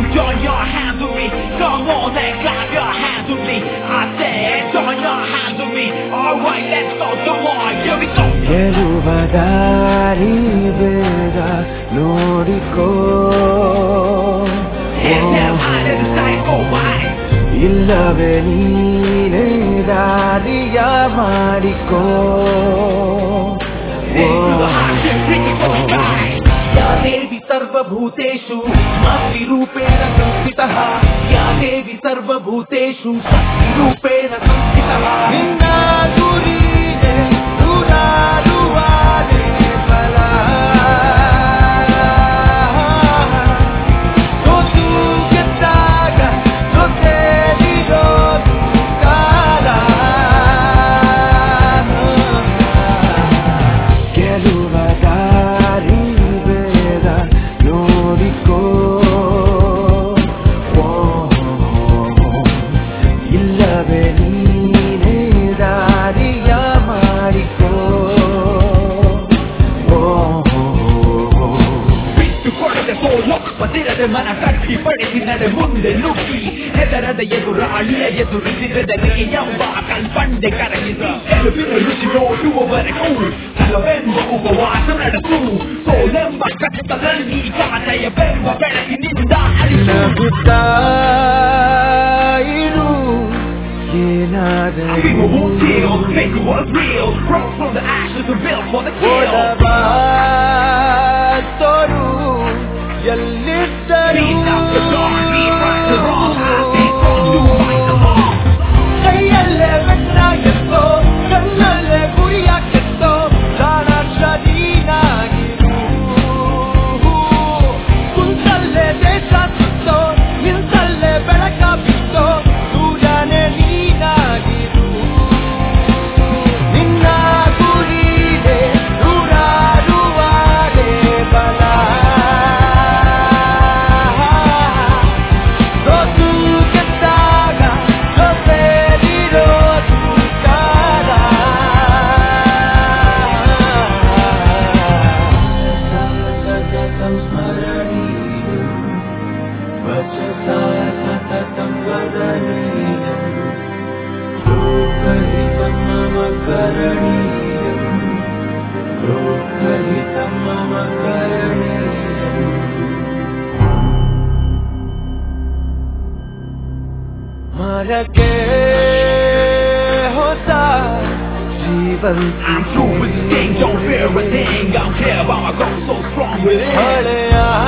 join your hands with me. Come on and clap your hands with me. I said join your hands with me. Alright, let's go, come on, here we go. ಗೆಲುವ ದಾರಿ ಬೇಗ ನೋಡಿಕೋ ಇಲ್ಲವೇ ನೀನೇ ದಾರಿಯ ಮಾಡಿಕೋ या देवी सर्वभूतेषु मातृरूपेण संस्थितः या देवी सर्वभूतेषु शक्तिरूपेण संस्थितः ನಿನ್ನ ಗುರಿಯೇ ದೂರಾಡುವಾಗೆ ಬಲ ಸೋತು ಗೆದ್ದಾಗ ಜೊತೆಲಿರೋದು ಕಾಲ ಗೆಲುವ ದಾರಿ ಬೇಗ ನೋಡಿಕೋ ಇಲ್ಲವೇ ನೀನೇ ದಾರಿಯ ಮಾಡಿಕೋ ಬಿಟ್ಟು ಕೊಡದೆ ಸೋಲು ಬದಿರದೆ ಮನ ಕಟ್ಟಿ ಪಡೆದಿ ನಡೆ ಮುಂದೆ ನುಗ್ಗಿ ಹೆದರದ ಎದುರಾಳಿಯ ಎದುರಿಸಿದ ಎಂಬ ಕಲ್ಪಂಡೆ ಕರಗಿಸಿ ಗೆಲುವಿನ ರುಚಿ ನೋಡುವವರೆಗೂ ಫಲವೆಂಬ ಉಪವಾಸ ನಡೆಸು ಸೋಲೆಂಬ ಕಷ್ಟದಲ್ಲಿ ಕಾಟಯ ಬೆಂಬ ಬೆಳಕಿನಿಂದ ಅಳಿಸು ನಗುತ್ತಾ ಇರು ಏನಾದರೂ People won't kill, think it was real. Rose from the ashes and built for the kill. ಓಡಬಾತರು ಎಲ್ಲಿದ್ದರು Beat up the dark, beat right the wrong. I think from you right the wrong. ಕೈಯಲ್ಲೇ ಬೆಟ್ಟ ಎತ್ತೋ ಕಣ್ಣಲ್ಲೇ ಗುರಿಯ ಕೆತ್ತೋ ಚಾಣಾಕ್ಷರೀನಾಗಿರು ಕುಂತಲ್ಲೇ ದೇಶ ಸುತ್ತೋ ನಿಂತಲ್ಲೇ ಬೆಳಕ ಬಿತ್ತೋ ಸೂರ್ಯನೇ ನೀನಾಗಿರು ನಿನ್ನ ಗುರಿಯೇ ದೂರಾಡುವಾಗೆ ಬಲ ಸೋತು ಗೆದ್ದಾಗ ಜೊತೆಲಿರೋದು ಕಾಲ ಸತತಂ ಸ್ಮರಣೀಯಂ ವಚಸಾ ಸತತಂ ವದನೀಯಂ ಲೋಕಹಿತಂ ಮಮ ಕರಣೀಯಂ ಲೋಕಹಿತಂ ಮಮ ಕರಣೀಯಂ ಮರಕ್ಕೆ ಹೋದ Jeevan I'm through with this thing, don't fear a thing. I'm clear about my goals, so strong with it. ಹಳೆಯ